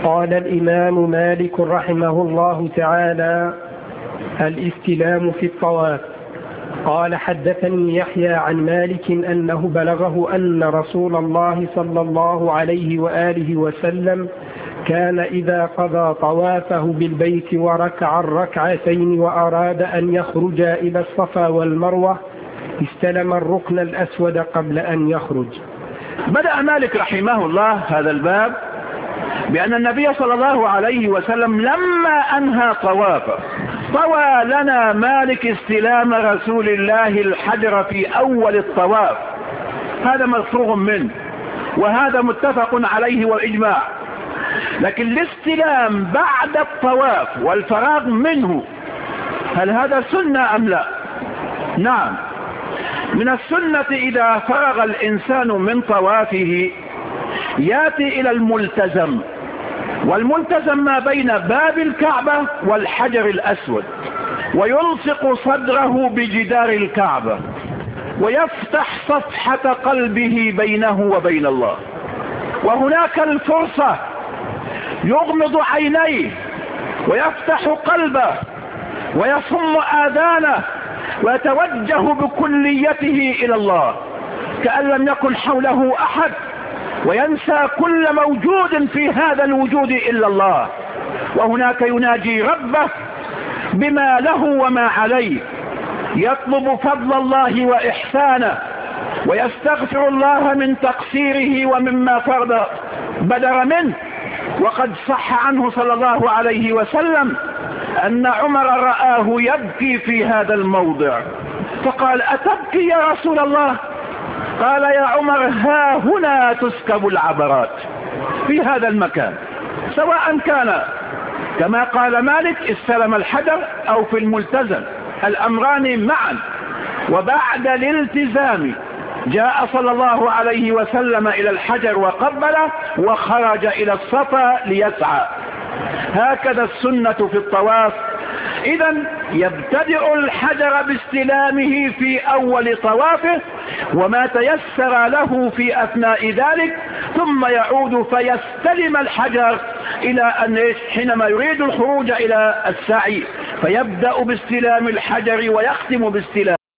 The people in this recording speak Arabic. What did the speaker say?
قال الإمام مالك رحمه الله تعالى: الاستلام في الطواف. قال: حدثني يحيى عن مالك أنه بلغه أن رسول الله صلى الله عليه وآله وسلم كان إذا قضى طوافه بالبيت وركع الركعتين وأراد أن يخرج إلى الصفا والمروة استلم الركن الأسود قبل أن يخرج. بدأ مالك رحمه الله هذا الباب بأن النبي صلى الله عليه وسلم لما أنهى طوافه طوى لنا مالك استلام رسول الله الحجر في أول الطواف. هذا مفروغ منه وهذا متفق عليه والإجماع. لكن الاستلام بعد الطواف والفراغ منه هل هذا سنة أم لا؟ نعم، من السنة إذا فرغ الإنسان من طوافه يأتي إلى الملتزم، والملتزم ما بين باب الكعبة والحجر الأسود، ويلصق صدره بجدار الكعبة ويفتح صفحة قلبه بينه وبين الله، وهناك الفرصة يغمض عينيه ويفتح قلبه ويصم آذانه ويتوجه بكليته إلى الله كأن لم يكن حوله أحد، وينسى كل موجود في هذا الوجود إلا الله، وهناك يناجي ربه بما له وما عليه، يطلب فضل الله وإحسانه ويستغفر الله من تقصيره ومما بدر منه. وقد صح عنه صلى الله عليه وسلم أن عمر رآه يبكي في هذا الموضع فقال: أتبكي يا رسول الله؟ قال: يا عمر، ها هنا تسكب العبرات، في هذا المكان، سواء كان كما قال مالك استلم الحجر أو في الملتزم، الأمران معا. وبعد الالتزام جاء صلى الله عليه وسلم إلى الحجر وقبله وخرج إلى الصفا ليسعى. هكذا السنة في الطواف. إذن يبتدئ الحجر باستلامه في أول طوافه وما تيسر له في أثناء ذلك، ثم يعود فيستلم الحجر إلى أن حينما يريد الخروج إلى السعي فيبدأ باستلام الحجر ويختم باستلام